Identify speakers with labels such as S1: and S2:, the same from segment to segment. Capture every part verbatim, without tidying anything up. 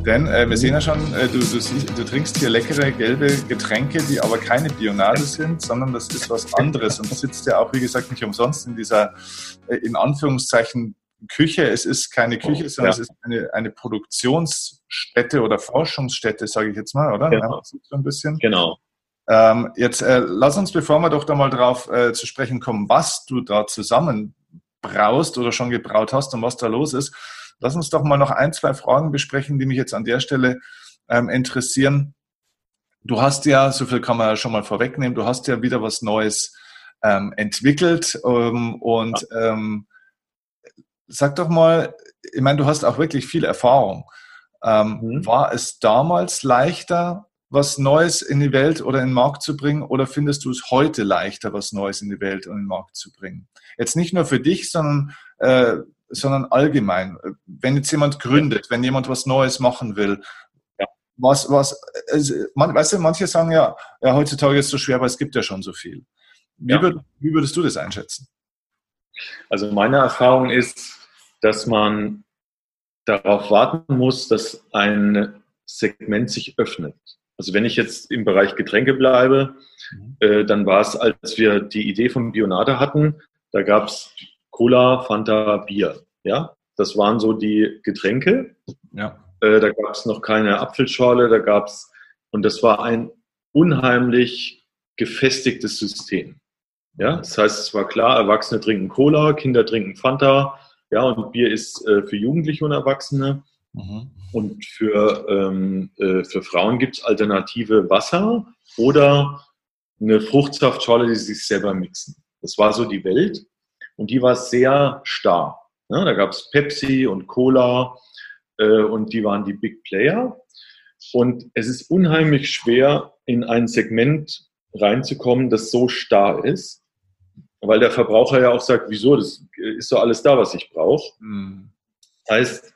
S1: Denn äh, wir sehen ja schon, äh, du, du, siehst, du trinkst hier leckere gelbe Getränke, die aber keine Bionade sind, sondern das ist was anderes. Und du sitzt ja auch, wie gesagt, nicht umsonst in dieser, äh, in Anführungszeichen, Küche. Es ist keine Küche, sondern ja. es ist eine, eine Produktionsstätte oder Forschungsstätte, sage ich jetzt mal, oder?
S2: Genau.
S1: Ja, so ein bisschen.
S2: Genau.
S1: Ähm, jetzt äh, lass uns, bevor wir doch da mal drauf äh, zu sprechen kommen, was du da zusammen braust oder schon gebraut hast und was da los ist, lass uns doch mal noch ein, zwei Fragen besprechen, die mich jetzt an der Stelle ähm, interessieren. Du hast ja, so viel kann man ja schon mal vorwegnehmen, du hast ja wieder was Neues ähm, entwickelt ähm, und ähm, sag doch mal, ich meine, du hast auch wirklich viel Erfahrung. Ähm, mhm. War es damals leichter, was Neues in die Welt oder in den Markt zu bringen, oder findest du es heute leichter, was Neues in die Welt und in den Markt zu bringen? Jetzt nicht nur für dich, sondern, äh, sondern allgemein. Wenn jetzt jemand gründet, wenn jemand was Neues machen will, ja. was, was, also, man, weißt du, manche sagen ja, ja, heutzutage ist es so schwer, aber es gibt ja schon so viel. Wie, ja. würd, wie würdest du das einschätzen?
S2: Also meine Erfahrung ist, dass man darauf warten muss, dass ein Segment sich öffnet. Also wenn ich jetzt im Bereich Getränke bleibe, mhm. äh, dann war es, als wir die Idee von Bionade hatten, da gab es Cola, Fanta, Bier. Ja, das waren so die Getränke.
S1: Ja.
S2: Äh, da gab es noch keine Apfelschorle, da gab es, und das war ein unheimlich gefestigtes System. Ja, das heißt, es war klar, Erwachsene trinken Cola, Kinder trinken Fanta, ja, und Bier ist äh, für Jugendliche und Erwachsene. Mhm. Und für, ähm, äh, für Frauen gibt es alternative Wasser oder eine Fruchtsaftschorle, die sich selber mixen. Das war so die Welt, und die war sehr starr. Ja, da gab es Pepsi und Cola äh, und die waren die Big Player. Und es ist unheimlich schwer, in ein Segment reinzukommen, das so starr ist, weil der Verbraucher ja auch sagt, wieso, das ist doch alles da, was ich brauche. Mhm. Das heißt,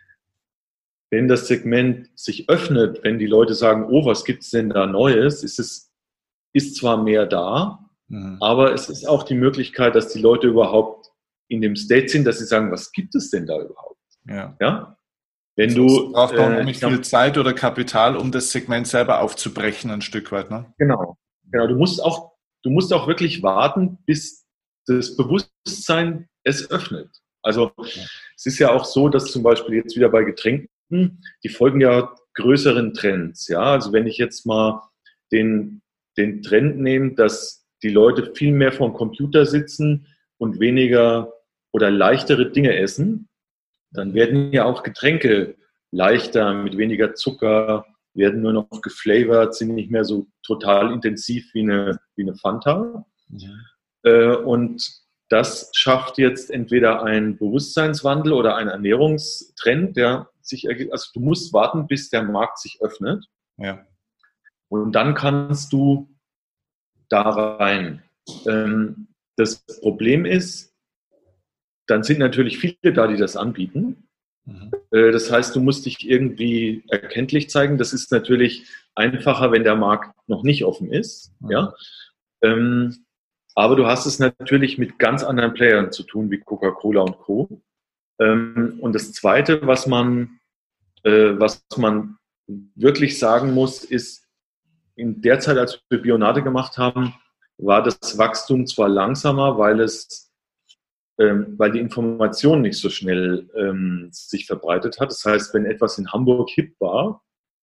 S2: wenn das Segment sich öffnet, wenn die Leute sagen, oh, was gibt es denn da Neues, ist es ist zwar mehr da, mhm. aber es ist auch die Möglichkeit, dass die Leute überhaupt in dem State sind, dass sie sagen, was gibt es denn da überhaupt?
S1: Ja.
S2: Ja? Wenn
S1: also
S2: du
S1: braucht man äh, nicht viel Zeit oder Kapital, um das Segment selber aufzubrechen, ein Stück weit, ne?
S2: Genau. Genau. Du musst auch, du musst auch wirklich warten, bis das Bewusstsein es öffnet. Also ja. Es ist ja auch so, dass zum Beispiel jetzt wieder bei Getränken, die folgen ja größeren Trends. Ja, also wenn ich jetzt mal den, den Trend nehme, dass die Leute viel mehr vor dem Computer sitzen und weniger oder leichtere Dinge essen, dann werden ja auch Getränke leichter, mit weniger Zucker, werden nur noch geflavored, sind nicht mehr so total intensiv wie eine, wie eine Fanta. Mhm. Äh, und das schafft jetzt entweder einen Bewusstseinswandel oder einen Ernährungstrend, der sich ergibt. Also du musst warten, bis der Markt sich öffnet.
S1: Ja.
S2: Und dann kannst du da rein. Ähm, das Problem ist, dann sind natürlich viele da, die das anbieten. Mhm. Äh, das heißt, du musst dich irgendwie erkenntlich zeigen. Das ist natürlich einfacher, wenn der Markt noch nicht offen ist. Mhm. Ja. Ähm, aber du hast es natürlich mit ganz anderen Playern zu tun, wie Coca-Cola und Co. Ähm, und das Zweite, was man, äh, was man wirklich sagen muss, ist, in der Zeit, als wir Bionade gemacht haben, war das Wachstum zwar langsamer, weil es, ähm, weil die Information nicht so schnell ähm, sich verbreitet hat. Das heißt, wenn etwas in Hamburg hip war,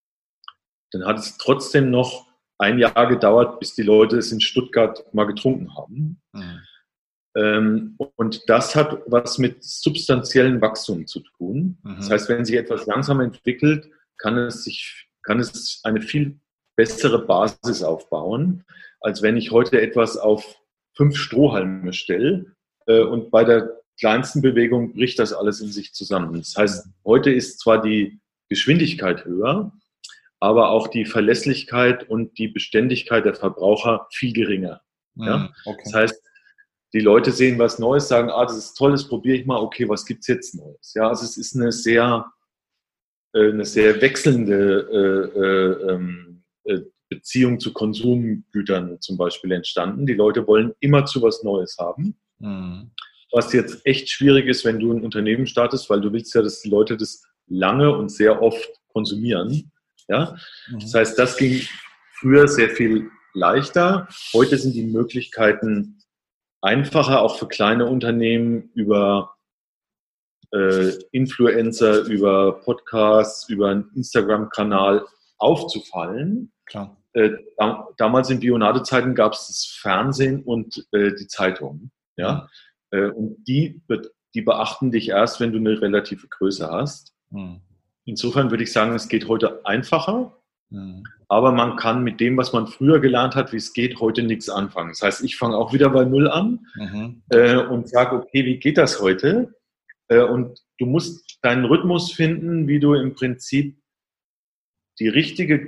S2: dann hat es trotzdem noch ein Jahr gedauert, bis die Leute es in Stuttgart mal getrunken haben. Mhm. Ähm, und das hat was mit substanziellem Wachstum zu tun. Mhm. Das heißt, wenn sich etwas langsam entwickelt, kann es sich, kann es eine viel bessere Basis aufbauen, als wenn ich heute etwas auf fünf Strohhalme stelle äh, und bei der kleinsten Bewegung bricht das alles in sich zusammen. Das heißt, heute ist zwar die Geschwindigkeit höher, aber auch die Verlässlichkeit und die Beständigkeit der Verbraucher viel geringer. Mm, ja? Okay. Das heißt, die Leute sehen was Neues, sagen, ah, das ist toll, das probiere ich mal, okay, was gibt's jetzt Neues? Ja, also es ist eine sehr, äh, eine sehr wechselnde äh, äh, Beziehung zu Konsumgütern zum Beispiel entstanden. Die Leute wollen immerzu was Neues haben. Mm. Was jetzt echt schwierig ist, wenn du ein Unternehmen startest, weil du willst ja, dass die Leute das lange und sehr oft konsumieren. Ja? Das heißt, das ging früher sehr viel leichter. Heute sind die Möglichkeiten einfacher, auch für kleine Unternehmen über äh, Influencer, über Podcasts, über einen Instagram-Kanal aufzufallen.
S1: Klar.
S2: Äh, da, damals in Bionade-Zeiten gab es das Fernsehen und äh, die Zeitung. Ja? Mhm. Äh, und die, die beachten dich erst, wenn du eine relative Größe hast. Mhm. Insofern würde ich sagen, es geht heute einfacher, mhm. aber man kann mit dem, was man früher gelernt hat, wie es geht, heute nichts anfangen. Das heißt, ich fange auch wieder bei Null an mhm. äh, und sage, okay, wie geht das heute? Äh, und du musst deinen Rhythmus finden, wie du im Prinzip die richtige,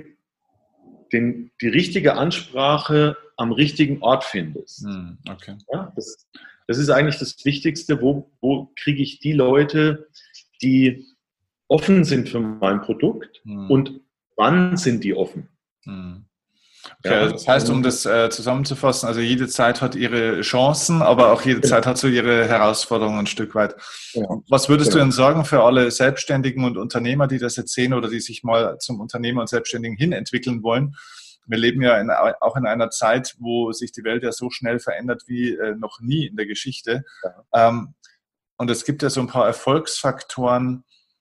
S2: den, die richtige Ansprache am richtigen Ort findest.
S1: Mhm. Okay.
S2: Ja, das, das ist eigentlich das Wichtigste. Wo, wo kriege ich die Leute, die offen sind für mein Produkt hm. und wann sind die offen?
S1: Hm. Okay, ja, also das heißt, um das äh, zusammenzufassen, also jede Zeit hat ihre Chancen, aber auch jede genau. Zeit hat so ihre Herausforderungen ein Stück weit. Genau. Was würdest genau. du denn sagen für alle Selbstständigen und Unternehmer, die das jetzt sehen oder die sich mal zum Unternehmer und Selbstständigen hin entwickeln wollen? Wir leben ja in, auch in einer Zeit, wo sich die Welt ja so schnell verändert wie äh, noch nie in der Geschichte. Ja. Ähm, und es gibt ja so ein paar Erfolgsfaktoren,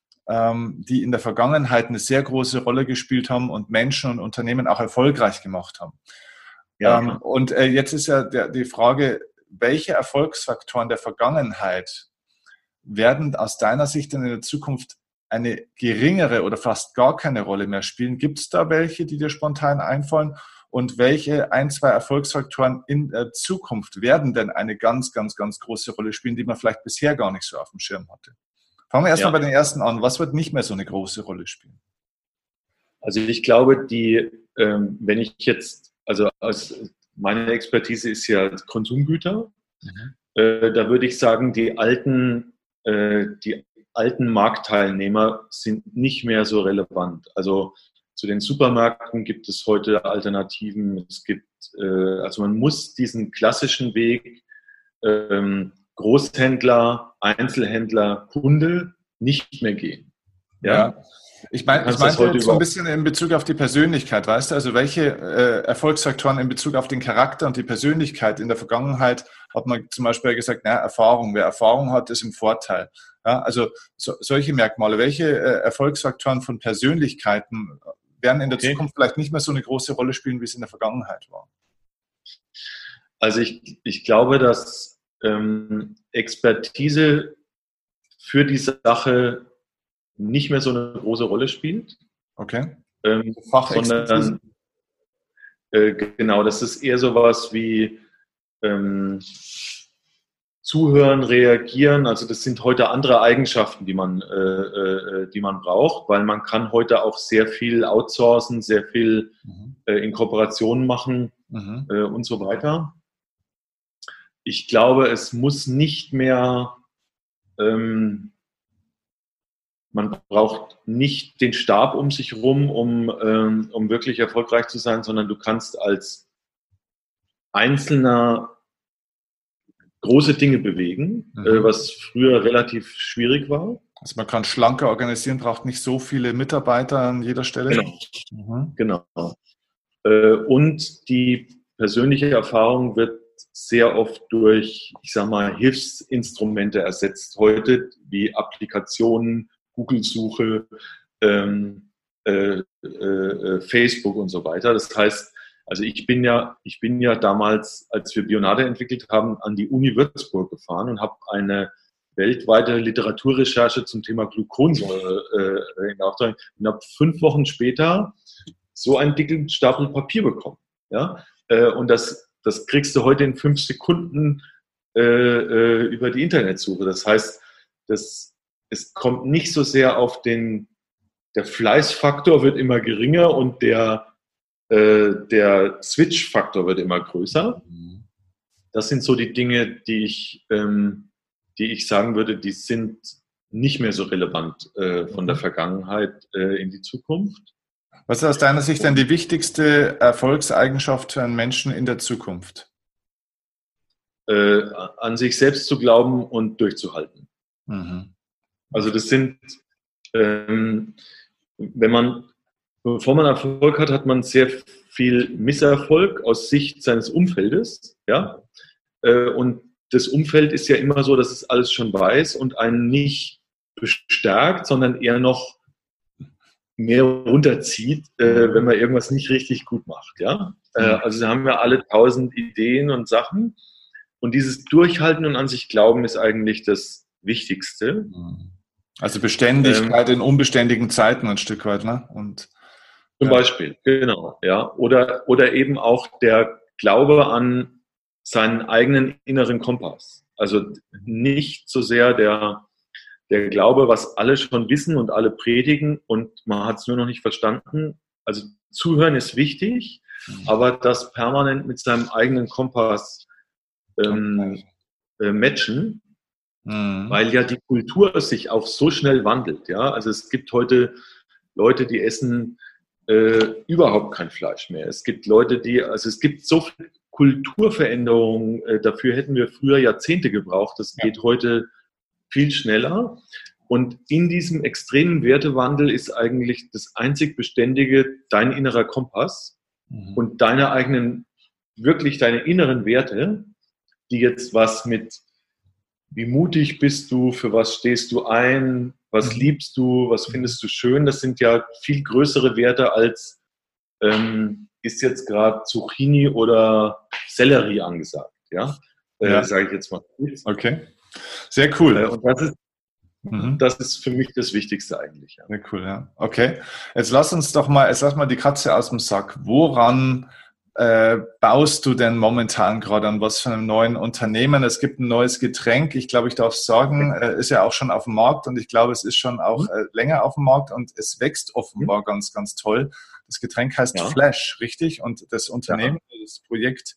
S1: die in der Vergangenheit eine sehr große Rolle gespielt haben und Menschen und Unternehmen auch erfolgreich gemacht haben. Ja, ähm, und äh, jetzt ist ja der, die Frage, welche Erfolgsfaktoren der Vergangenheit werden aus deiner Sicht in der Zukunft eine geringere oder fast gar keine Rolle mehr spielen? Gibt es da welche, die dir spontan einfallen? Und welche ein, zwei Erfolgsfaktoren in der Zukunft werden denn eine ganz, ganz, ganz große Rolle spielen, die man vielleicht bisher gar nicht so auf dem Schirm hatte? Fangen wir erstmal ja. bei den ersten an. Was wird nicht mehr so eine große Rolle spielen?
S2: Also ich glaube, die, ähm, wenn ich jetzt, also aus, meine Expertise ist ja Konsumgüter, mhm. äh, da würde ich sagen, die alten, äh, die alten Marktteilnehmer sind nicht mehr so relevant. Also zu den Supermärkten gibt es heute Alternativen. Es gibt, äh, also man muss diesen klassischen Weg, ähm, Großhändler, Einzelhändler, Kunde nicht mehr gehen.
S1: Ja, ja. Ich, mein, ich meinte jetzt so ein bisschen in Bezug auf die Persönlichkeit, weißt du, also welche äh, Erfolgsfaktoren in Bezug auf den Charakter und die Persönlichkeit. In der Vergangenheit hat man zum Beispiel gesagt, na, Erfahrung, wer Erfahrung hat, ist im Vorteil. Ja, also so, solche Merkmale, welche äh, Erfolgsfaktoren von Persönlichkeiten werden in der okay. Zukunft vielleicht nicht mehr so eine große Rolle spielen, wie es in der Vergangenheit war?
S2: Also ich, ich glaube, dass Ähm, Expertise für die Sache nicht mehr so eine große Rolle spielt.
S1: Okay.
S2: Ähm, sondern äh, genau, das ist eher sowas wie ähm, Zuhören, reagieren. Also das sind heute andere Eigenschaften, die man, äh, äh, die man braucht, weil man kann heute auch sehr viel outsourcen, sehr viel mhm. äh, in Kooperationen machen mhm. äh, und so weiter. Ich glaube, es muss nicht mehr, ähm, man braucht nicht den Stab um sich rum, um, ähm, um wirklich erfolgreich zu sein, sondern du kannst als Einzelner große Dinge bewegen, mhm. äh, was früher relativ schwierig war.
S1: Also man kann schlanker organisieren, braucht nicht so viele Mitarbeiter an jeder Stelle.
S2: Genau. Mhm. genau. Äh, und die persönliche Erfahrung wird sehr oft durch, ich sag mal, Hilfsinstrumente ersetzt heute, wie Applikationen, Google-Suche, ähm, äh, äh, Facebook und so weiter. Das heißt, also ich bin ja, ich bin ja damals, als wir Bionade entwickelt haben, an die Uni Würzburg gefahren und habe eine weltweite Literaturrecherche zum Thema Gluconsäure äh, in Auftrag und habe fünf Wochen später so einen dicken Stapel Papier bekommen. Ja? Äh, und das Das kriegst du heute in fünf Sekunden äh, äh, über die Internetsuche. Das heißt, das, es kommt nicht so sehr auf den, der Fleißfaktor wird immer geringer und der, äh, der Switch-Faktor wird immer größer. Das sind so die Dinge, die ich, ähm, die ich sagen würde, die sind nicht mehr so relevant äh, von der Vergangenheit äh, in die Zukunft.
S1: Was ist aus deiner Sicht denn die wichtigste Erfolgseigenschaft für einen Menschen in der Zukunft?
S2: Äh, an sich selbst zu glauben und durchzuhalten. Mhm. Also das sind, ähm, wenn man, bevor man Erfolg hat, hat man sehr viel Misserfolg aus Sicht seines Umfeldes, ja, und das Umfeld ist ja immer so, dass es alles schon weiß und einen nicht bestärkt, sondern eher noch mehr runterzieht, äh, wenn man irgendwas nicht richtig gut macht. Ja? Äh, also sie haben ja alle tausend Ideen und Sachen und dieses Durchhalten und an sich glauben ist eigentlich das Wichtigste.
S1: Also Beständigkeit ähm, in unbeständigen Zeiten ein Stück weit, ne? Und,
S2: zum ja. Beispiel, genau. Ja. Oder, oder eben auch der Glaube an seinen eigenen inneren Kompass. Also nicht so sehr der, der Glaube, was alle schon wissen und alle predigen und man hat es nur noch nicht verstanden. Also zuhören ist wichtig, mhm. aber das permanent mit seinem eigenen Kompass ähm, äh, matchen, mhm. weil ja die Kultur sich auch so schnell wandelt. Ja? Also es gibt heute Leute, die essen äh, überhaupt kein Fleisch mehr. Es gibt Leute, die, also es gibt so viel Kulturveränderungen, äh, dafür hätten wir früher Jahrzehnte gebraucht. Das ja. geht heute viel schneller. Und in diesem extremen Wertewandel ist eigentlich das einzig Beständige dein innerer Kompass mhm. und deine eigenen, wirklich deine inneren Werte, die jetzt was mit, wie mutig bist du, für was stehst du ein, was mhm. liebst du, was findest du schön, das sind ja viel größere Werte als ähm, ist jetzt gerade Zucchini oder Sellerie angesagt, ja,
S1: ja.
S2: äh, sage ich jetzt mal.
S1: Okay, sehr cool.
S2: Äh, und das ist, mhm. das ist für mich das Wichtigste eigentlich. Ja.
S1: Sehr cool, ja. Okay, jetzt lass uns doch mal, jetzt lass mal die Katze aus dem Sack. Woran äh, baust du denn momentan gerade an was für einem neuen Unternehmen? Es gibt ein neues Getränk, ich glaube, ich darf es sagen, äh, ist ja auch schon auf dem Markt und ich glaube, es ist schon auch äh, länger auf dem Markt und es wächst offenbar mhm. ganz, ganz toll. Das Getränk heißt ja. Flash, richtig? Und das Unternehmen, ja. das Projekt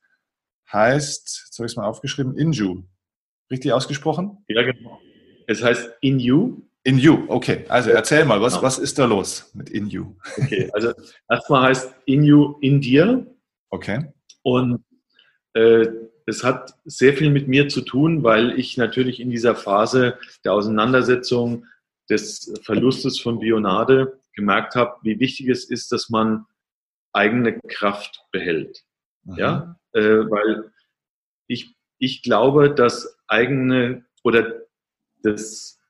S1: heißt, jetzt habe ich es mal aufgeschrieben, Inju. Richtig ausgesprochen?
S2: Ja, genau. Es heißt Inju.
S1: Inju, okay. Also erzähl mal, was, genau. was ist da los mit Inju?
S2: Okay, also erstmal heißt Inju in dir.
S1: Okay.
S2: Und äh, es hat sehr viel mit mir zu tun, weil ich natürlich in dieser Phase der Auseinandersetzung des Verlustes von Bionade gemerkt habe, wie wichtig es ist, dass man eigene Kraft behält. Mhm. Ja, äh, weil ich, ich glaube, dass eigene oder das,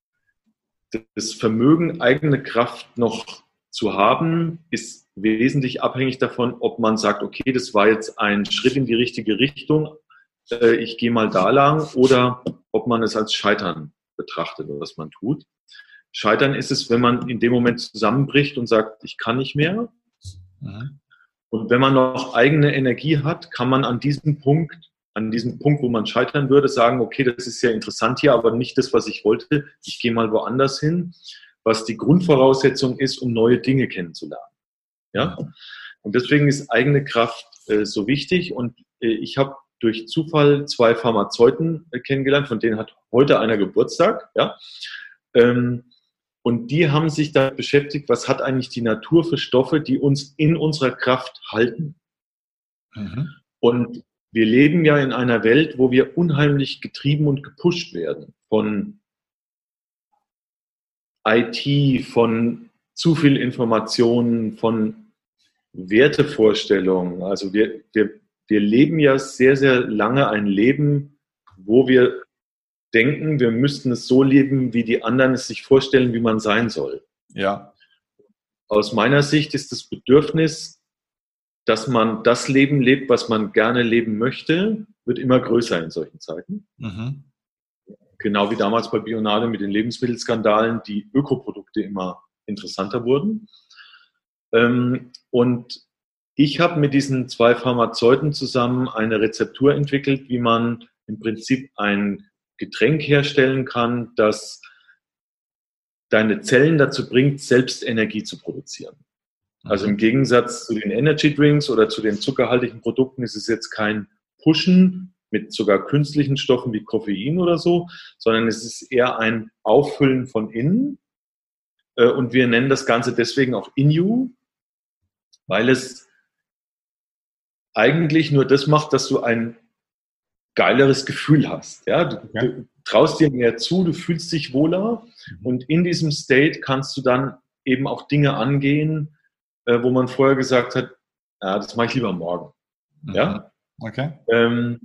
S2: das Vermögen, eigene Kraft noch zu haben, ist wesentlich abhängig davon, ob man sagt, okay, das war jetzt ein Schritt in die richtige Richtung, äh, ich gehe mal da lang, oder ob man es als Scheitern betrachtet, was man tut. Scheitern ist es, wenn man in dem Moment zusammenbricht und sagt, ich kann nicht mehr. Mhm. Und wenn man noch eigene Energie hat, kann man an diesem Punkt, an diesem Punkt, wo man scheitern würde, sagen, okay, das ist ja interessant hier, aber nicht das, was ich wollte. Ich gehe mal woanders hin, was die Grundvoraussetzung ist, um neue Dinge kennenzulernen. Ja? Und deswegen ist eigene Kraft äh, so wichtig. Und äh, ich habe durch Zufall zwei Pharmazeuten äh, kennengelernt, von denen hat heute einer Geburtstag. Ja? Ähm, Und die haben sich da beschäftigt, was hat eigentlich die Natur für Stoffe, die uns in unserer Kraft halten. Mhm. Und wir leben ja in einer Welt, wo wir unheimlich getrieben und gepusht werden von I T, von zu viel Informationen, von Wertevorstellungen. Also wir, wir, wir leben ja sehr, sehr lange ein Leben, wo wir denken, wir müssten es so leben, wie die anderen es sich vorstellen, wie man sein soll.
S1: Ja.
S2: Aus meiner Sicht ist das Bedürfnis, dass man das Leben lebt, was man gerne leben möchte, wird immer größer in solchen Zeiten. Mhm. Genau wie damals bei Bionade mit den Lebensmittelskandalen, die Ökoprodukte immer interessanter wurden. Und ich habe mit diesen zwei Pharmazeuten zusammen eine Rezeptur entwickelt, wie man im Prinzip ein Getränk herstellen kann, das deine Zellen dazu bringt, selbst Energie zu produzieren. Mhm. Also im Gegensatz zu den Energy Drinks oder zu den zuckerhaltigen Produkten ist es jetzt kein Pushen mit sogar künstlichen Stoffen wie Koffein oder so, sondern es ist eher ein Auffüllen von innen. Und wir nennen das Ganze deswegen auch Inju, weil es eigentlich nur das macht, dass du ein geileres Gefühl hast. Ja? Du, ja. du traust dir mehr zu, du fühlst dich wohler, mhm. und in diesem State kannst du dann eben auch Dinge angehen, äh, wo man vorher gesagt hat, ja, das mache ich lieber morgen.
S1: Mhm.
S2: Ja?
S1: Okay.
S2: Ähm,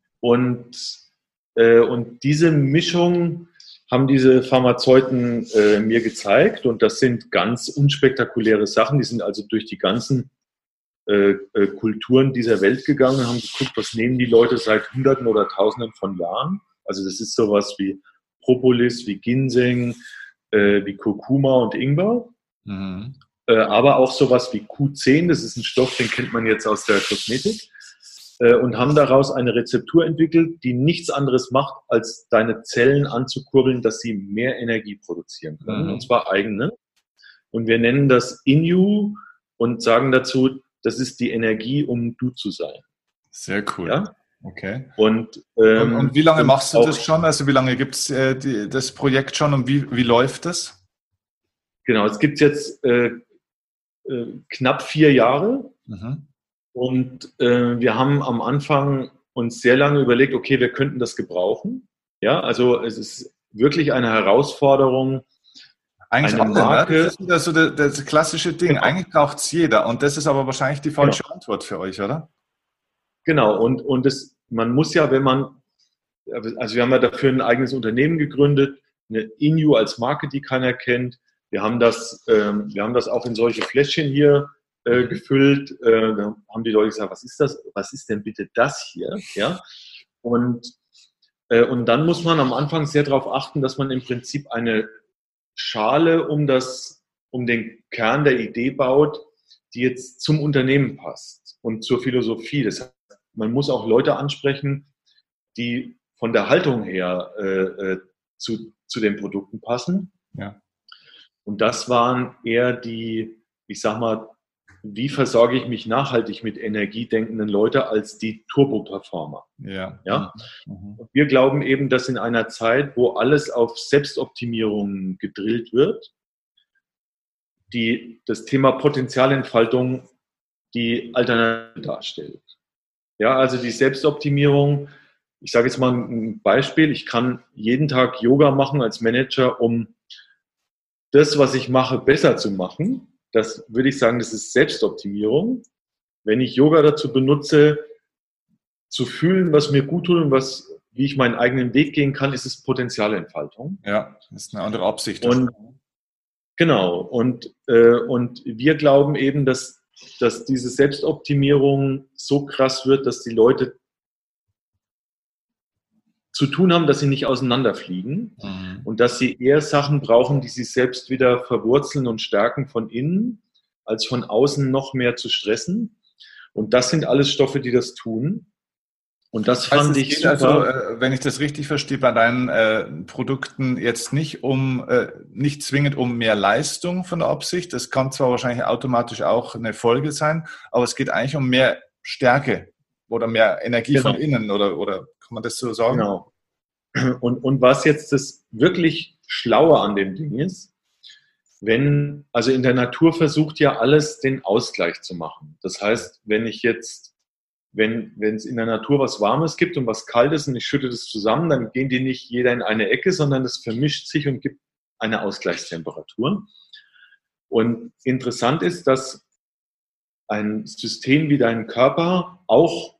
S2: und, äh, und diese Mischung haben diese Pharmazeuten äh, mir gezeigt, und das sind ganz unspektakuläre Sachen, die sind also durch die ganzen äh, äh, Kulturen dieser Welt gegangen und haben geguckt, was nehmen die Leute seit Hunderten oder Tausenden von Jahren. Also das ist sowas wie Propolis, wie Ginseng, äh, wie Kurkuma und Ingwer.
S1: Mhm.
S2: Äh, aber auch sowas wie Q zehn, das ist ein Stoff, den kennt man jetzt aus der Kosmetik. Äh, und haben daraus eine Rezeptur entwickelt, die nichts anderes macht, als deine Zellen anzukurbeln, dass sie mehr Energie produzieren können,
S1: Mhm.
S2: und zwar eigene. Und wir nennen das Inu und sagen dazu, das ist die Energie, um du zu sein.
S1: Sehr cool.
S2: Ja?
S1: Okay.
S2: Und,
S1: Und,
S2: ähm,
S1: und wie lange
S2: und
S1: machst du
S2: auch,
S1: das schon? Also wie lange gibt es äh, die, das Projekt schon und wie, wie läuft das?
S2: Genau, es gibt jetzt äh, äh, knapp vier Jahre.
S1: Mhm.
S2: Und äh, wir haben am Anfang uns sehr lange überlegt, okay, wir könnten das gebrauchen. Ja, also es ist wirklich eine Herausforderung,
S1: Eigentlich
S2: eine
S1: alle, ne? Das
S2: Marke.
S1: ist wieder so das, das klassische Ding.
S2: Genau,
S1: Eigentlich braucht es jeder. Und das ist aber wahrscheinlich die
S2: genau,
S1: falsche Antwort für euch, oder?
S2: genau. Und, und das, man muss ja, wenn man, also wir haben ja dafür ein eigenes Unternehmen gegründet, eine Inu als Marke, die keiner kennt. Wir haben das, ähm, wir haben das auch in solche Fläschchen hier äh, gefüllt. Äh, da haben die Leute gesagt, was ist das? Was ist denn bitte das hier? Ja. Und, äh, und dann muss man am Anfang sehr darauf achten, dass man im Prinzip eine Schale um das, um den Kern der Idee baut, die jetzt zum Unternehmen passt und zur Philosophie. Das heißt, man muss auch Leute ansprechen, die von der Haltung her äh, zu, zu den Produkten passen.
S1: Ja.
S2: Und das waren eher die, ich sag mal, wie versorge ich mich nachhaltig mit energiedenkenden Leute als die Turbo-Performer.
S1: Ja.
S2: Ja?
S1: Mhm.
S2: Und wir glauben eben, dass in einer Zeit, wo alles auf Selbstoptimierung gedrillt wird, die, das Thema Potenzialentfaltung die Alternative darstellt. Ja, also die Selbstoptimierung, ich sage jetzt mal ein Beispiel, ich kann jeden Tag Yoga machen als Manager, um das, was ich mache, besser zu machen. Das würde ich sagen, das ist Selbstoptimierung. Wenn ich Yoga dazu benutze, zu fühlen, was mir gut tut und was, wie ich meinen eigenen Weg gehen kann, ist es Potenzialentfaltung.
S1: Ja, das ist eine andere Absicht.
S2: Und genau, und, äh, und wir glauben eben, dass, dass diese Selbstoptimierung so krass wird, dass die Leute zu tun haben, dass sie nicht auseinanderfliegen
S1: Mhm.
S2: und dass sie eher Sachen brauchen, die sie selbst wieder verwurzeln und stärken von innen, als von außen noch mehr zu stressen. Und das sind alles Stoffe, die das tun. Und das fand
S1: Also es
S2: ich
S1: geht
S2: super.
S1: also, äh, wenn ich das richtig verstehe, bei deinen äh, Produkten jetzt nicht um, äh, nicht zwingend um mehr Leistung von der Absicht. Das kann zwar wahrscheinlich automatisch auch eine Folge sein, aber es geht eigentlich um mehr Stärke oder mehr Energie
S2: Genau.
S1: von innen, oder, oder kann man das so sagen?
S2: Genau. Und, und was jetzt das wirklich Schlaue an dem Ding ist, wenn, also in der Natur versucht ja alles den Ausgleich zu machen. Das heißt, wenn ich jetzt, wenn, wenn es in der Natur was Warmes gibt und was Kaltes und ich schütte das zusammen, dann gehen die nicht jeder in eine Ecke, sondern es vermischt sich und gibt eine Ausgleichstemperatur. Und interessant ist, dass ein System wie dein Körper auch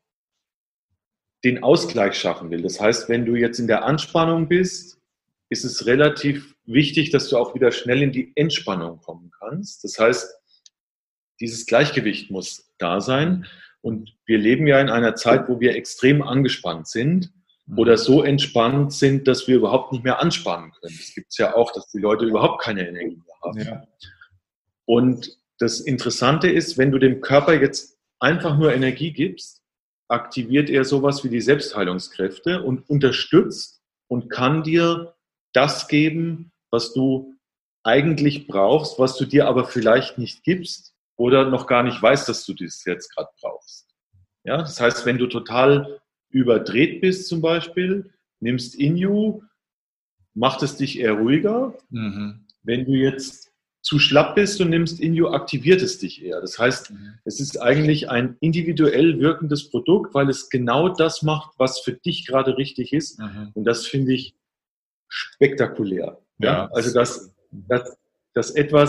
S2: den Ausgleich schaffen will. Das heißt, wenn du jetzt in der Anspannung bist, ist es relativ wichtig, dass du auch wieder schnell in die Entspannung kommen kannst. Das heißt, dieses Gleichgewicht muss da sein. Und wir leben ja in einer Zeit, wo wir extrem angespannt sind oder so entspannt sind, dass wir überhaupt nicht mehr anspannen können. Es gibt es ja auch, dass die Leute überhaupt keine Energie mehr haben.
S1: Ja.
S2: Und das Interessante ist, wenn du dem Körper jetzt einfach nur Energie gibst, aktiviert er sowas wie die Selbstheilungskräfte und unterstützt und kann dir das geben, was du eigentlich brauchst, was du dir aber vielleicht nicht gibst oder noch gar nicht weißt, dass du das jetzt gerade brauchst. Ja, das heißt, wenn du total überdreht bist zum Beispiel, nimmst Inu, macht es dich eher ruhiger.
S1: Mhm.
S2: Wenn du jetzt zu schlapp bist und nimmst Inu, aktiviert es dich eher. Das heißt, es ist eigentlich ein individuell wirkendes Produkt, weil es genau das macht, was für dich gerade richtig ist.
S1: Mhm.
S2: Und das finde ich spektakulär. Ja?
S1: Ja.
S2: Also, dass, dass, dass etwas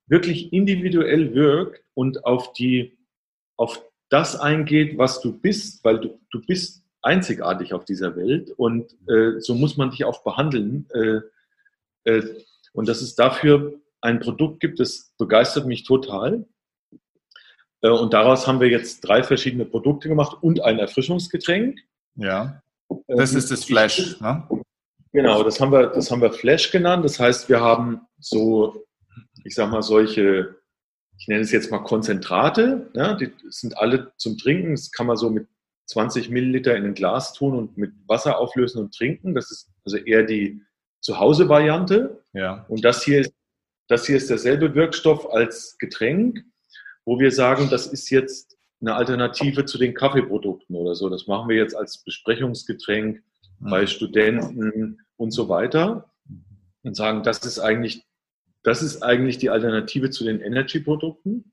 S2: wirklich individuell wirkt und auf die, auf das eingeht, was du bist, weil du, du bist einzigartig auf dieser Welt und äh, so muss man dich auch behandeln. Äh, äh, und dass es dafür ein Produkt gibt, das begeistert mich total. Äh, und daraus haben wir jetzt drei verschiedene Produkte gemacht und ein Erfrischungsgetränk.
S1: Ja, das ist das Flash, ne?
S2: Genau, das haben wir, das haben wir Flash genannt. Das heißt, wir haben so, ich sag mal, solche, ich nenne es jetzt mal Konzentrate, ja, die sind alle zum Trinken. Das kann man so mit zwanzig Milliliter in ein Glas tun und mit Wasser auflösen und trinken. Das ist also eher die Zuhause-Variante.
S1: Ja.
S2: Und das hier ist, das hier ist derselbe Wirkstoff als Getränk, wo wir sagen, das ist jetzt eine Alternative zu den Kaffeeprodukten oder so. Das machen wir jetzt als Besprechungsgetränk mhm. bei Studenten und so weiter und sagen, das ist eigentlich, das ist eigentlich die Alternative zu den Energy-Produkten.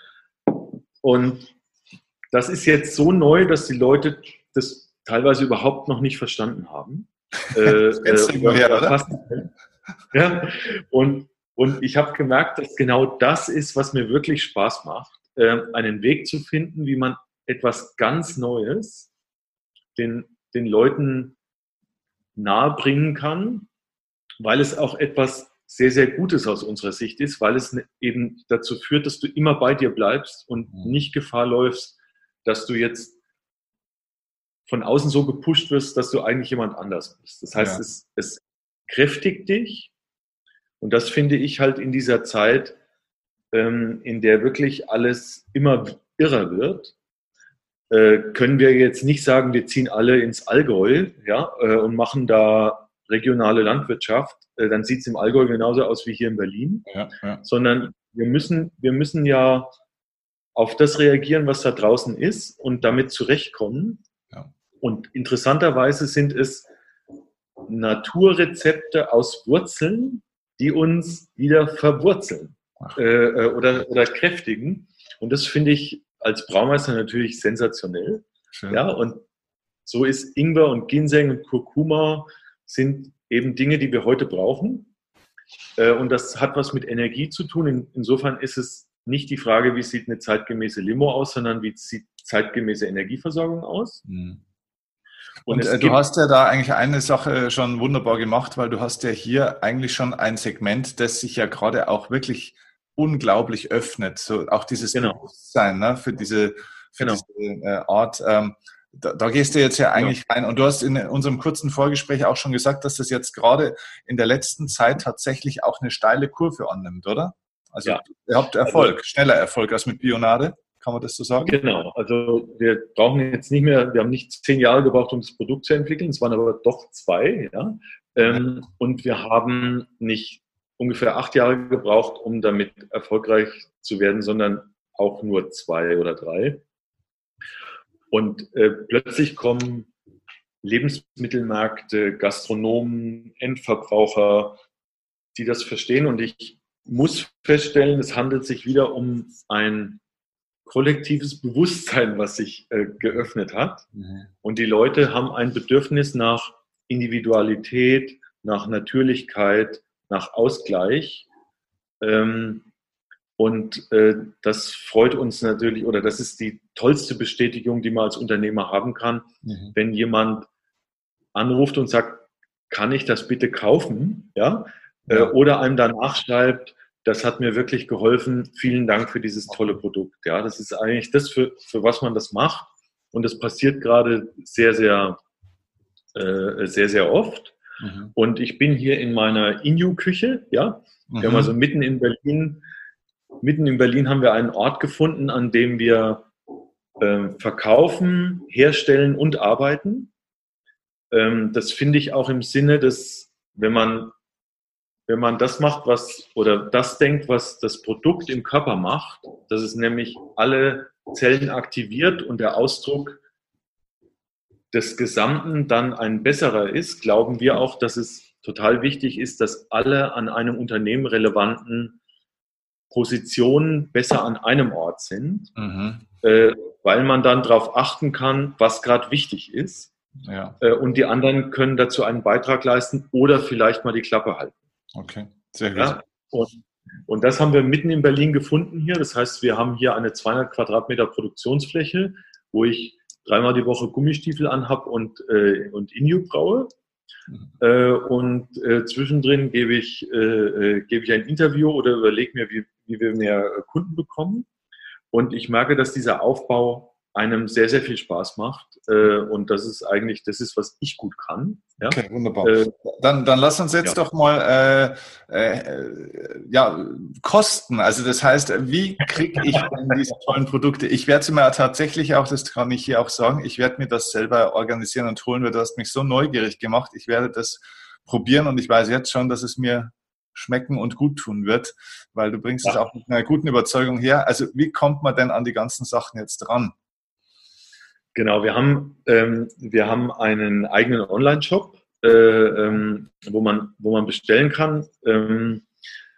S2: Und das ist jetzt so neu, dass die Leute das teilweise überhaupt noch nicht verstanden haben. äh, äh,
S1: mehr, oder?
S2: Ja, und, und ich habe gemerkt, dass genau das ist, was mir wirklich Spaß macht, äh, einen Weg zu finden, wie man etwas ganz Neues den, den Leuten nahebringen kann, weil es auch etwas sehr, sehr Gutes aus unserer Sicht ist, weil es eben dazu führt, dass du immer bei dir bleibst und mhm. nicht Gefahr läufst, dass du jetzt von außen so gepusht wirst, dass du eigentlich jemand anders bist. Das heißt, ja. es, es kräftigt dich und das finde ich halt in dieser Zeit, ähm, in der wirklich alles immer irrer wird, äh, können wir jetzt nicht sagen, wir ziehen alle ins Allgäu, ja, äh, und machen da regionale Landwirtschaft, äh, dann sieht es im Allgäu genauso aus wie hier in Berlin,
S1: ja, ja.
S2: sondern wir müssen, wir müssen ja auf das reagieren, was da draußen ist und damit zurechtkommen.
S1: Ja.
S2: Und interessanterweise sind es Naturrezepte aus Wurzeln, die uns wieder verwurzeln äh, oder, oder kräftigen. Und das finde ich als Braumeister natürlich sensationell.
S1: Schön.
S2: Ja, und so ist Ingwer und Ginseng und Kurkuma sind eben Dinge, die wir heute brauchen. Äh, und das hat was mit Energie zu tun. In, insofern ist es nicht die Frage, wie sieht eine zeitgemäße Limo aus, sondern wie sieht zeitgemäße Energieversorgung aus.
S1: Mhm. Und, und äh, du hast ja da eigentlich eine Sache schon wunderbar gemacht, weil du hast ja hier eigentlich schon ein Segment, das sich ja gerade auch wirklich unglaublich öffnet. So auch dieses
S2: genau.
S1: Bewusstsein, ne, für diese, für
S2: genau.
S1: diese äh, Art. Ähm, da, da gehst du jetzt ja eigentlich genau. rein. Und du hast in unserem kurzen Vorgespräch auch schon gesagt, dass das jetzt gerade in der letzten Zeit tatsächlich auch eine steile Kurve annimmt, oder? Also
S2: ja.
S1: ihr habt Erfolg, also, schneller Erfolg als mit Bionade. Kann man das so sagen?
S2: Genau, also wir brauchen jetzt nicht mehr, wir haben nicht zehn Jahre gebraucht, um das Produkt zu entwickeln, es waren aber doch zwei, ja. Ähm, und wir haben nicht ungefähr acht Jahre gebraucht, um damit erfolgreich zu werden, sondern auch nur zwei oder drei. Und äh, plötzlich kommen Lebensmittelmärkte, Gastronomen, Endverbraucher, die das verstehen. Und ich muss feststellen, es handelt sich wieder um ein kollektives Bewusstsein, was sich äh, geöffnet hat. Mhm. Und die Leute haben ein Bedürfnis nach Individualität, nach Natürlichkeit, nach Ausgleich. Ähm, und äh, das freut uns natürlich, oder das ist die tollste Bestätigung, die man als Unternehmer haben kann, mhm. wenn jemand anruft und sagt, kann ich das bitte kaufen? Ja? Ja. Äh, oder einem danach schreibt, das hat mir wirklich geholfen. Vielen Dank für dieses tolle Produkt. Ja, das ist eigentlich das, für, für was man das macht. Und das passiert gerade sehr, sehr, äh, sehr, sehr oft. Mhm. Und ich bin hier in meiner Inju-Küche. Ja, mhm. wir haben also mitten in Berlin, mitten in Berlin haben wir einen Ort gefunden, an dem wir äh, verkaufen, herstellen und arbeiten. Ähm, das finde ich auch im Sinne des, wenn man Wenn man das macht, was oder das denkt, was das Produkt im Körper macht, dass es nämlich alle Zellen aktiviert und der Ausdruck des Gesamten dann ein besserer ist, glauben wir auch, dass es total wichtig ist, dass alle an einem Unternehmen relevanten Positionen besser an einem Ort sind, mhm. äh, weil man dann darauf achten kann, was gerade wichtig ist.
S1: Ja.
S2: Äh, und die anderen können dazu einen Beitrag leisten oder vielleicht mal die Klappe halten.
S1: Okay, sehr gut.
S2: Ja? Und, Und das haben wir mitten in Berlin gefunden hier. Das heißt, wir haben hier eine zweihundert Quadratmeter Produktionsfläche, wo ich dreimal die Woche Gummistiefel anhab und, äh, und Inju braue. Mhm. Äh, und äh, zwischendrin gebe ich, äh, gebe ich ein Interview oder überlege mir, wie, wie wir mehr Kunden bekommen. Und ich merke, dass dieser Aufbau einem sehr, sehr viel Spaß macht. Äh, und das ist eigentlich, das ist, was ich gut kann. Ja?
S1: Okay, wunderbar. Äh, dann, dann lass uns jetzt ja. doch mal äh, äh, ja, Kosten. Also das heißt, wie kriege ich denn diese tollen Produkte? Ich werde sie mir tatsächlich auch, das kann ich hier auch sagen, ich werde mir das selber organisieren und holen, weil du hast mich so neugierig gemacht. Ich werde das probieren und ich weiß jetzt schon, dass es mir schmecken und gut tun wird, weil du bringst ja. es auch mit einer guten Überzeugung her. Also wie kommt man denn an die ganzen Sachen jetzt dran?
S2: Genau, wir haben, ähm, wir haben einen eigenen Online-Shop, äh, ähm, wo man, wo man bestellen kann. Ähm,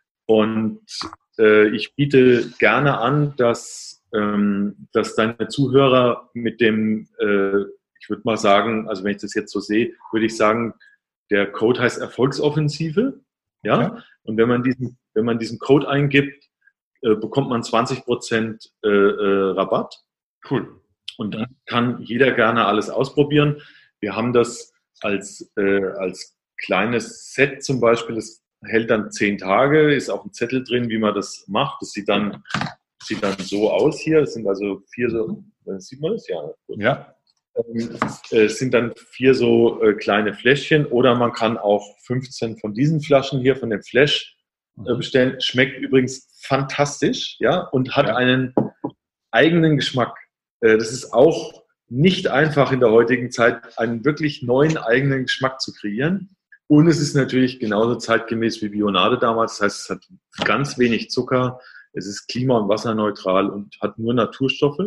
S2: und äh, ich biete gerne an, dass, ähm, dass deine Zuhörer mit dem, äh, ich würde mal sagen, also wenn ich das jetzt so sehe, würde ich sagen, der Code heißt Erfolgsoffensive. Ja? Okay. Und wenn man diesen, wenn man diesen Code eingibt, äh, bekommt man zwanzig Prozent äh, äh, Rabatt. Cool. Und dann kann jeder gerne alles ausprobieren. Wir haben das als, äh, als kleines Set zum Beispiel, das hält dann zehn Tage, ist auch ein Zettel drin, wie man das macht. Das sieht dann, sieht dann so aus hier. Das sind also vier so, sieht man das? Ja. Gut. Ja. Ähm, es sind dann vier so äh, kleine Fläschchen oder man kann auch fünfzehn von diesen Flaschen hier von dem Flash äh, bestellen. Schmeckt übrigens fantastisch, ja, und hat ja. einen eigenen Geschmack. Das ist auch nicht einfach in der heutigen Zeit, einen wirklich neuen eigenen Geschmack zu kreieren. Und es ist natürlich genauso zeitgemäß wie Bionade damals. Das heißt, es hat ganz wenig Zucker, es ist klima- und wasserneutral und hat nur Naturstoffe.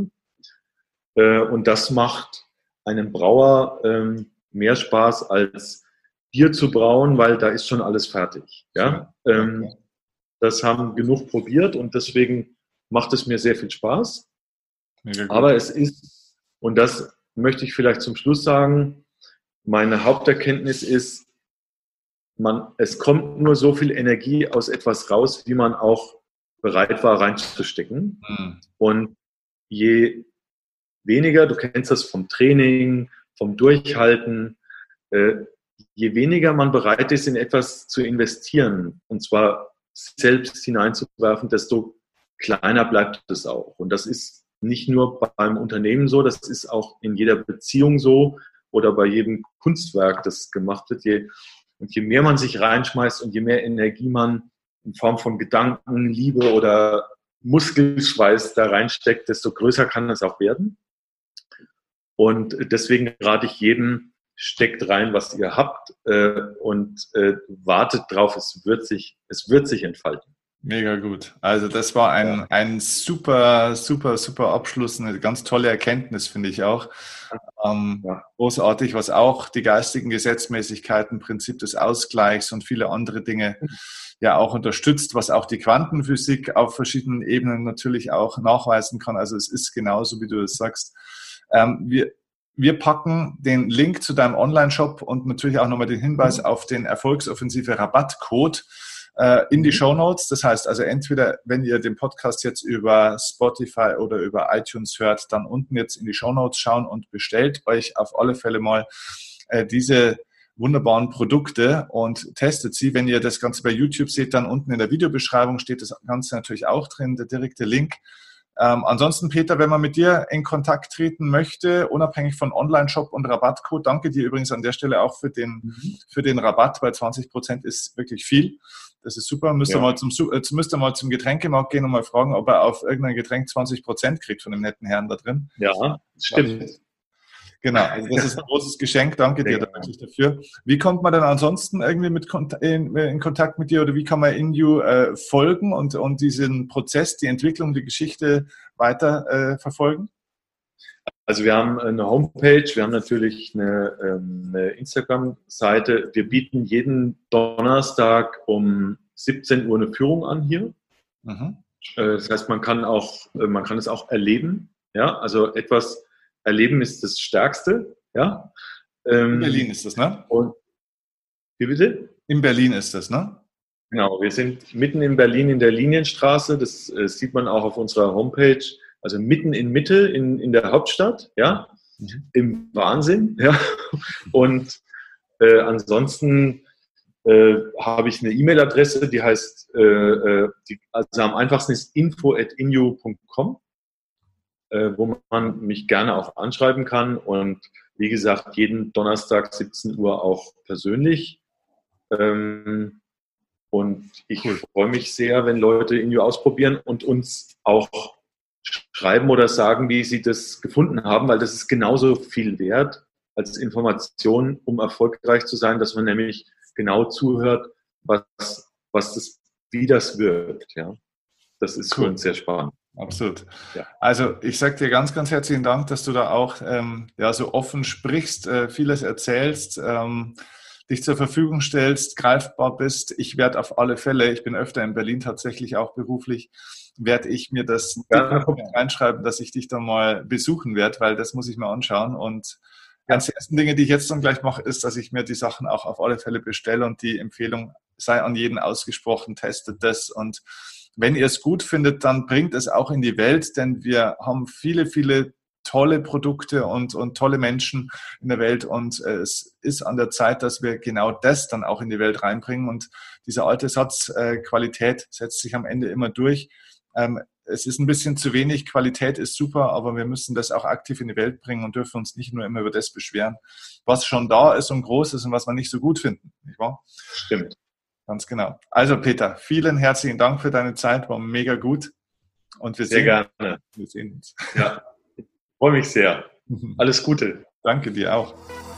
S2: Und das macht einem Brauer mehr Spaß, als Bier zu brauen, weil da ist schon alles fertig. Ja? Ja. Das haben genug probiert und deswegen macht es mir sehr viel Spaß. Aber es ist, und das möchte ich vielleicht zum Schluss sagen, meine Haupterkenntnis ist, man, es kommt nur so viel Energie aus etwas raus, wie man auch bereit war reinzustecken. Mhm. Und je weniger, du kennst das vom Training, vom Durchhalten, äh, je weniger man bereit ist, in etwas zu investieren, und zwar selbst hineinzuwerfen, desto kleiner bleibt es auch. Und das ist nicht nur beim Unternehmen so, das ist auch in jeder Beziehung so oder bei jedem Kunstwerk, das gemacht wird. Je, und je mehr man sich reinschmeißt und je mehr Energie man in Form von Gedanken, Liebe oder Muskelschweiß da reinsteckt, desto größer kann es auch werden. Und deswegen rate ich jedem, steckt rein, was ihr habt äh, und äh, wartet drauf, es wird sich, es wird sich entfalten.
S1: Mega gut. Also das war ein, ja. ein super, super, super Abschluss, eine ganz tolle Erkenntnis, finde ich auch. Ähm, ja. Großartig, was auch die geistigen Gesetzmäßigkeiten, Prinzip des Ausgleichs und viele andere Dinge ja auch unterstützt, was auch die Quantenphysik auf verschiedenen Ebenen natürlich auch nachweisen kann. Also es ist genauso, wie du es sagst. Ähm, wir, wir packen den Link zu deinem Online-Shop und natürlich auch nochmal den Hinweis mhm. auf den Erfolgsoffensive Rabattcode in die Shownotes. Das heißt also entweder, wenn ihr den Podcast jetzt über Spotify oder über iTunes hört, dann unten jetzt in die Shownotes schauen und bestellt euch auf alle Fälle mal äh, diese wunderbaren Produkte und testet sie. Wenn ihr das Ganze bei YouTube seht, dann unten in der Videobeschreibung steht das Ganze natürlich auch drin, der direkte Link. Ähm, ansonsten, Peter, wenn man mit dir in Kontakt treten möchte, unabhängig von Online-Shop und Rabattcode, danke dir übrigens an der Stelle auch für den, mhm. für den Rabatt, weil zwanzig Prozent ist wirklich viel. Das ist super. Müsst ihr ja. mal zum, äh, müsst ihr mal zum Getränkemarkt gehen und mal fragen, ob er auf irgendein Getränk zwanzig Prozent kriegt von dem netten Herrn da drin.
S2: Ja, stimmt.
S1: Genau, also das ist ein großes Geschenk. Danke dir da wirklich dafür. Wie kommt man denn ansonsten irgendwie mit in, in Kontakt mit dir oder wie kann man Inju äh, folgen und, und diesen Prozess, die Entwicklung, die Geschichte weiter äh, verfolgen?
S2: Also wir haben eine Homepage, wir haben natürlich eine, eine Instagram-Seite. Wir bieten jeden Donnerstag um siebzehn Uhr eine Führung an hier. Mhm. Das heißt, man kann auch, man kann es auch erleben. Ja, also etwas erleben ist das Stärkste. Ja.
S1: In Berlin ist das, ne?
S2: Und wie bitte?
S1: In Berlin ist das, ne?
S2: Genau, wir sind mitten in Berlin in der Linienstraße. Das äh, sieht man auch auf unserer Homepage. Also mitten in Mitte in, in der Hauptstadt, ja, mhm. im Wahnsinn, ja. Und äh, ansonsten äh, habe ich eine E-Mail-Adresse, die heißt, äh, die, also am einfachsten ist info at inju punkt com, äh, wo man mich gerne auch anschreiben kann. Und wie gesagt, jeden Donnerstag siebzehn Uhr auch persönlich. Ähm, und ich cool. freue mich sehr, wenn Leute Inju ausprobieren und uns auch schreiben oder sagen, wie sie das gefunden haben, weil das ist genauso viel wert als Information, um erfolgreich zu sein, dass man nämlich genau zuhört, was, was das, wie das wirkt. Ja. Das ist cool. Für uns sehr spannend.
S1: Absolut. Ja. Also ich sage dir ganz, ganz herzlichen Dank, dass du da auch ähm, ja, so offen sprichst, äh, vieles erzählst, ähm, dich zur Verfügung stellst, greifbar bist. Ich werde auf alle Fälle, ich bin öfter in Berlin tatsächlich auch beruflich, werde ich mir das ja. reinschreiben, dass ich dich dann mal besuchen werde, weil das muss ich mir anschauen. Und ja. eines der ersten Dinge, die ich jetzt dann gleich mache, ist, dass ich mir die Sachen auch auf alle Fälle bestelle und die Empfehlung sei an jeden ausgesprochen, testet das. Und wenn ihr es gut findet, dann bringt es auch in die Welt, denn wir haben viele, viele tolle Produkte und, und tolle Menschen in der Welt und äh, es ist an der Zeit, dass wir genau das dann auch in die Welt reinbringen und dieser alte Satz, äh, Qualität setzt sich am Ende immer durch. Ähm, es ist ein bisschen zu wenig, Qualität ist super, aber wir müssen das auch aktiv in die Welt bringen und dürfen uns nicht nur immer über das beschweren, was schon da ist und groß ist und was wir nicht so gut finden, nicht wahr?
S2: Stimmt.
S1: Ganz genau. Also Peter, vielen herzlichen Dank für deine Zeit, war mega gut und wir
S2: sehr
S1: sehen,
S2: gerne.
S1: Wir sehen uns.
S2: Ja. Ich freue mich sehr. Alles Gute.
S1: Danke dir auch.